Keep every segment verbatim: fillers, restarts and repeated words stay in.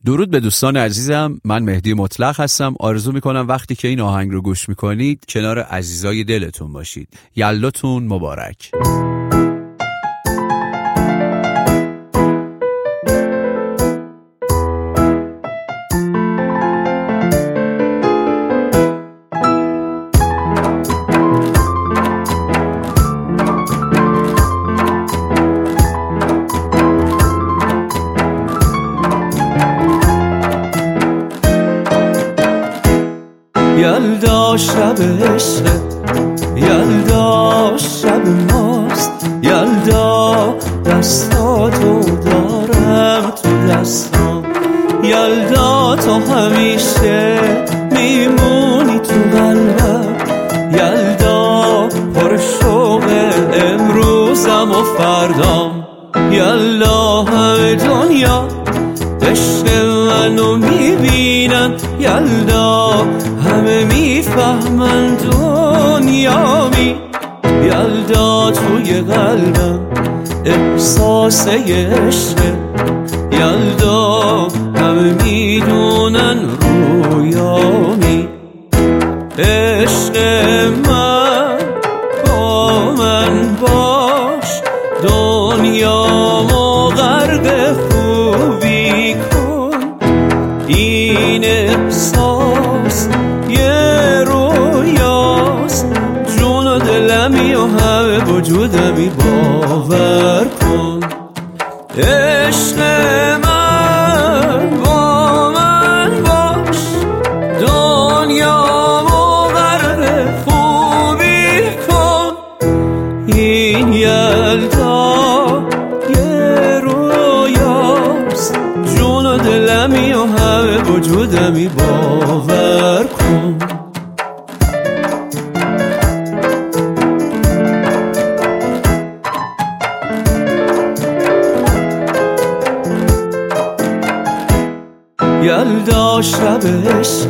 درود به دوستان عزیزم، من مهدی مطلق هستم. آرزو میکنم وقتی که این آهنگ رو گوش میکنید کنار عزیزای دلتون باشید. یلداتون مبارک. یلدا شب عشق، یلدا شب ماست، یلدا دستاتو دارم تو دستام، یلدا تو همیشه میمونی تو قلبم، یلدا پر شوق امروزم و فردام، یلدا همه دنیا عشق منو میبینن، یلدا همه میفهمن دنیامی، یلدا توی قلبم احساس عشق، یلدا همه میدونن رویامی، عشق من با من باش، دنیامو غرق خوبی کن، این احساس یه رویاست، جون و دلمی و همه وجودمی باور کن، عشق من با من باش، دنیامو غرق خوبی کن، این یلدا یه رویاست، جون و دلمی و همه وجودمی باور کن. یلدا شب عشق،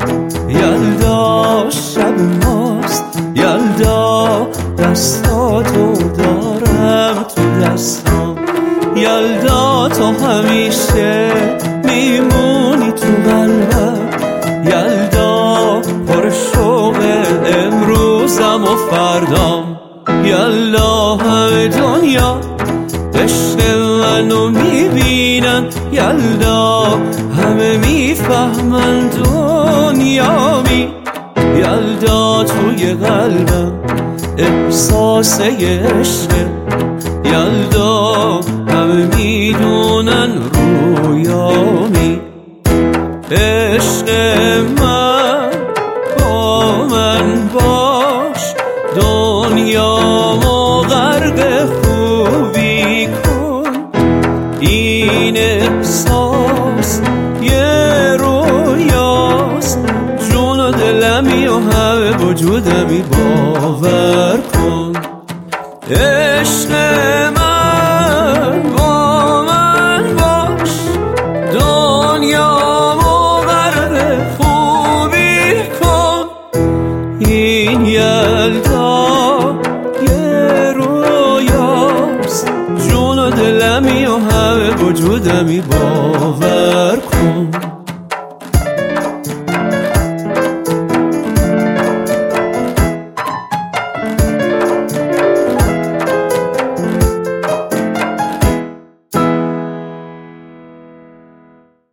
یلدا شب ماست، یلدا دستاتو دارم تو دستام، یلدا تو همیشه میمونی تو قلبم، یلدا پر شوق امروزم و فردام، یلدا همه دنیا عشق منو میبینن، یلدا همه میفهمن دنیامی، یلدا توی قلبم احساس عشق، یلدا همه میدونن رویامی، عشق من با من باش، دنیامو غرق خوبی کن، این احساس یه رویاست، جون و دلمی و همه وجودمی باور کن، عشق